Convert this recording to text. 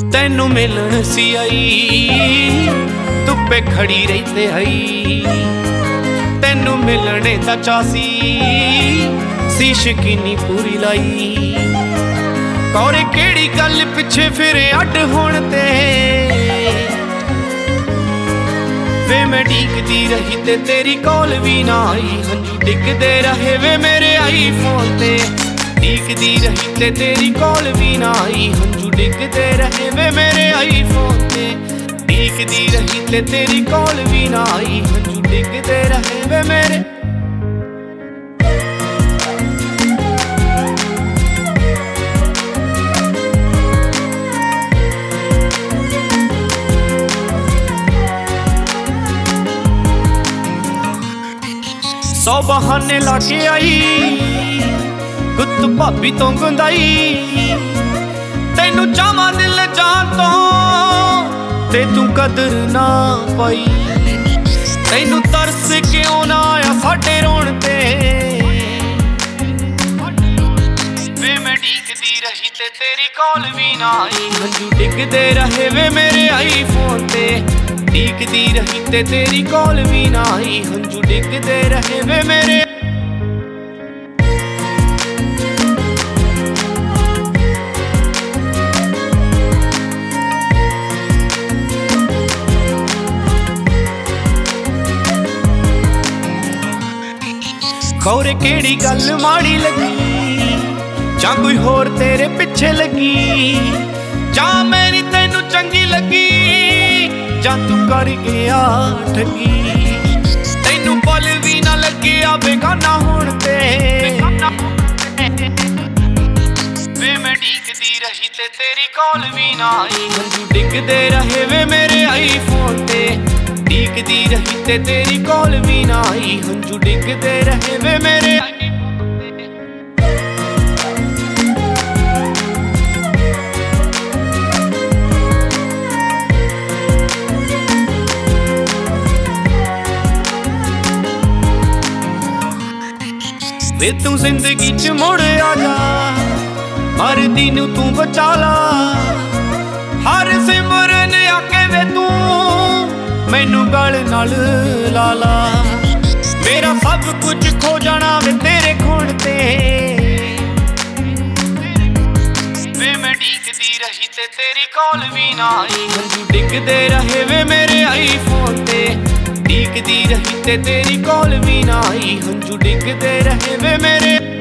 ਤੈਨੂੰ ਮਿਲਣ ਸੀ ਆਈ, ਧੁੱਪੇ ਖੜੀ ਰਹੀ ਤੇ ਆਈ। ਤੈਨੂੰ ਮਿਲਣੇ ਦਾ ਚਾਅ ਸੀ ਸ਼ਕੀਨੀ ਪੂਰੀ ਲਾਈ। ਕੌਰੇ ਕਿਹੜੀ ਗੱਲ ਪਿੱਛੇ ਫਿਰ ਅੱਡ ਹੋਣ ਤੇ ਵੇ ਮੈਂ ਡੀਕਦੀ ਰਹੀ ਤੇ ਤੇਰੀ ਕਾਲ ਵੀ ਨਾ ਆਈ। ਹੰਝੂ ਡਿੱਗਦੇ ਰਹੇ ਵੇ ਮੇਰੇ ਆਈਫੋਨ ਤੇ, ਡੀਕਦੀ ਰਹੀ ਤੇ ਤੇਰੀ ਕਾਲ ਵੀ ਨਾ ਆਈ। ਹੰਝੂ ਡਿੱਗਦੇ ਰਹੇ ਵੇ ਮੇਰੇ ਆਈਫੋਨ ਤੇ, ਡੀਕਦੀ ਰਹੀ ਤੇ ਤੇਰੀ ਕਾਲ ਵੀ ਨਾ ਆਈ। ਹੰਝੂ ਡਿੱਗਦੇ ਰਹੇ ਵੇ ਮੇਰੇ। ਸੌ ਬਹਾਨੇ ਲਾ ਕੇ ਆਈ, ਗੁੱਤ ਭਾਬੀ ਤੋਂ ਗੁੰਦਾਈ। ਤੈਨੂੰ ਚਾਹਾਂ ਦਿਲ ਜਾਨ ਤੋਂ ਤੇ ਤੂੰ ਕਦਰ ਨਾ ਪਾਈ। ਤੈਨੂੰ ਤਰਸ ਕਿਉਂ ਨਾ ਆਇਆ ਸਾਡੇ ਰੋਣ ਤੇ ਵੇ ਮੈਂ ਡੀਕਦੀ ਰਹੀ ਤੇ ਤੇਰੀ ਕਾਲ ਵੀ ਨਾ ਆਈ। ਹੰਝੂ ਡਿੱਗਦੇ ਰਹੇ ਵੇ ਮੇਰੇ ਆਈਫੋਨ ਤੇ, ਡੀਕਦੀ ਰਹੀ ਤੇ ਤੇਰੀ ਕਾਲ ਵੀ ਨਾ ਆਈ। ਹੰਝੂ ਡਿੱਗਦੇ ਰਹੇ ਵੇ ਮੇਰੇ। ਖੌਰੇ ਕਿਹੜੀ ਗੱਲ ਮਾੜੀ ਲੱਗੀ, ਜਾਂ ਕੋਈ ਹੋਰ ਤੇਰੇ ਪਿੱਛੇ ਲੱਗੀ, ਜਾਂ ਮੇਰੀ ਤੈਨੂੰ ਚੰਗੀ ਲੱਗੀ, ਜਾਂ ਤੂੰ ਕਰ ਗਿਆ ਠੱਗੀ। ਤੈਨੂੰ ਪਲ ਵੀ ਨਾ ਲੱਗਿਆ ਬੇਗਾਨਾ ਹੋਣ ਤੇ ਵੇ ਮੈਂ ਡੀਕਦੀ ਰਹੀ ਤੇ ਤੇਰੀ ਕਾਲ ਵੀ ਨਾ ਆਈ। ਹੰਝੂ ਡਿੱਗਦੇ ਰਹੇ ਵੇ ਮੇਰੇ ਆਈਫੋਨ ਤੇ, ਡੀਕਦੀ ਰਹੀ ਤੇ ਤੇਰੀ ਕਾਲ ਵੀ ਨਾ ਆਈ। ਹੰਝੂ ਡਿੱਗਦੇ ਰਹੇ ਵੇ ਮੇਰੇ। ਵੇ ਤੂੰ ਜ਼ਿੰਦਗੀ ਚ ਮੁੜ ਆ ਜਾ, ਮਰਦੀ ਨੂੰ ਤੂੰ ਬਚਾ ਲਾ। ਹਰ ਸਿਮਰਨ ਆਕੇ ਵੇ ਤੂੰ ਮੈਨੂੰ ਗਲ ਨਾਲ ਲਾ ਲਾ। ਮੇਰਾ ਸਭ ਕੁਝ ਖੋ ਜਾਣਾ ਵੇ ਤੇਰੇ ਖੂਨ ਤੇ ਵੇ ਮੈਂ ਡੀਕਦੀ ਰਹੀ ਤੇ ਤੇਰੀ ਕਾਲ ਵੀ ਨਾ ਆਈ। ਹੰਝੂ ਡਿੱਗਦੇ ਰਹੇ ਵੇ ਮੇਰੇ ਆਈਫੋਨ ਤੇ, ਡੀਕਦੀ ਰਹੀ ਤੇ ਤੇਰੀ ਕਾਲ ਵੀ ਨਾ ਆਈ। ਹੰਝੂ ਡਿੱਗਦੇ ਰਹੇ ਵੇ ਮੇਰੇ।